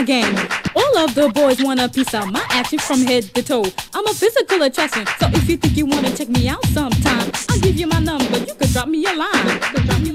gang. All of the boys want a piece of my action from head to toe. I'm a physical attraction, so if you think you wanna check me out sometime, I'll give you my number. You could drop me a line.